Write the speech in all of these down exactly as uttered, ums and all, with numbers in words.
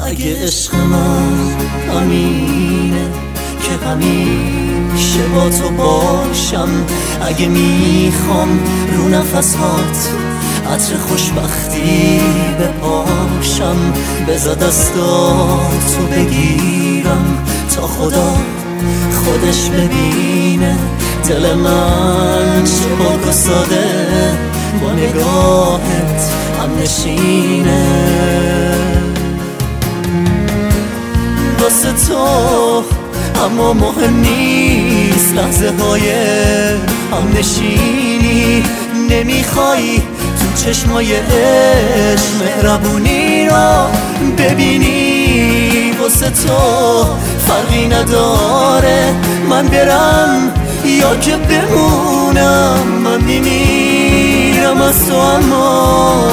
اگه عشق من همینه که همیشه با تو باشم، اگه میخوام رو نفسات عطر خوشبختی بپاشم، بذار دستاتو بگیرم تا خدا خودش ببینه دل من چه پاک و ساده با نگاهت هم نشینه. واسه تو اما مهم نیست لحظه های هم نشینی، نمیخوای تو چشمای عشق مهربونی رو ببینی. واسه تو فرقی نداره من برم یا که بمونم، من میمیرم از تو اما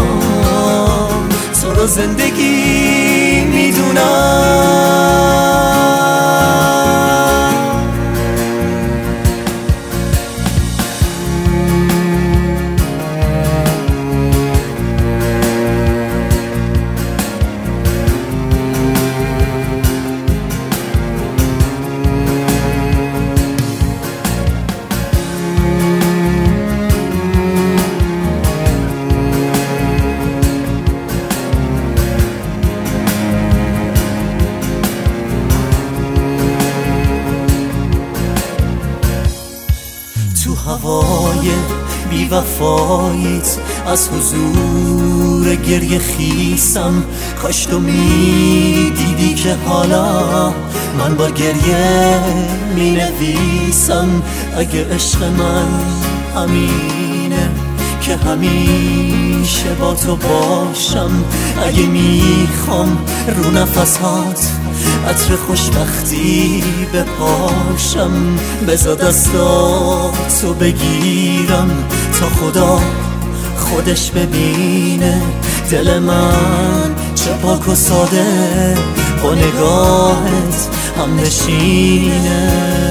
تو رو زندگی میدونم. تو هوای بی وفاییت از حضور گریه خیسم، کاش تو می دیدی که حالا من با گریه می نویسم. اگه عشق من همینه که همیشه با تو باشم، اگه میخوام رو نفسات عطر خوشبختی بپاشم، بذار دستاتو بگیرم تا خدا خودش ببینه دل من چه پاک و ساده با نگاهت هم نشینه.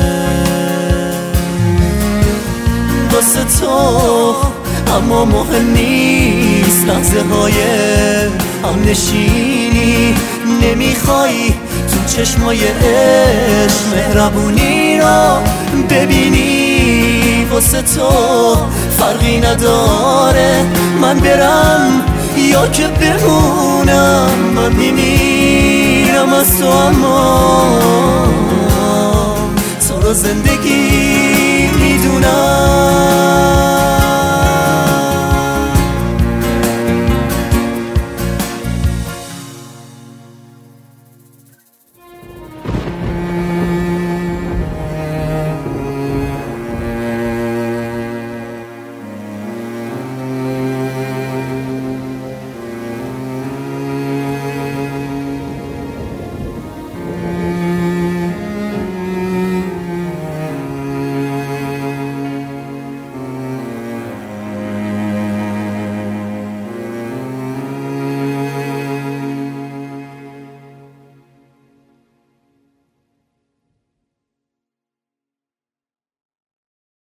واسه تو اما مهم نیست لحظه های هم نشینی، نمیخوای تو چشمای عشق مهربونی رو ببینی. واسه تو فرقی نداره من برم یا که بمونم، من میمیرم از تو اما تو رو زندگی میدونم.